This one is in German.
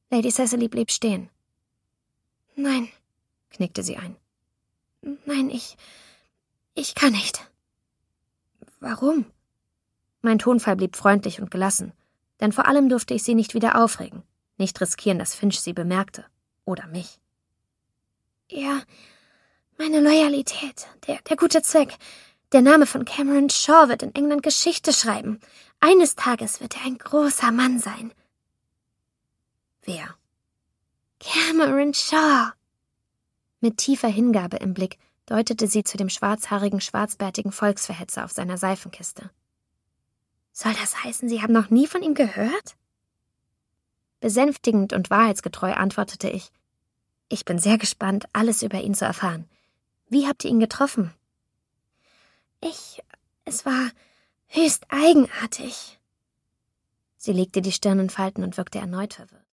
Lady Cecily blieb stehen. »Nein«, knickte sie ein. »Nein, ich kann nicht.« »Warum?« Mein Tonfall blieb freundlich und gelassen, denn vor allem durfte ich sie nicht wieder aufregen, nicht riskieren, dass Finch sie bemerkte. Oder mich. »Ja, meine Loyalität, der gute Zweck. Der Name von Cameron Shaw wird in England Geschichte schreiben. Eines Tages wird er ein großer Mann sein.« »Wer?« »Cameron Shaw.« Mit tiefer Hingabe im Blick deutete sie zu dem schwarzhaarigen, schwarzbärtigen Volksverhetzer auf seiner Seifenkiste. »Soll das heißen, Sie haben noch nie von ihm gehört?« Besänftigend und wahrheitsgetreu antwortete ich. »Ich bin sehr gespannt, alles über ihn zu erfahren. Wie habt ihr ihn getroffen?« Es war höchst eigenartig.« Sie legte die Stirn in Falten und wirkte erneut verwirrt.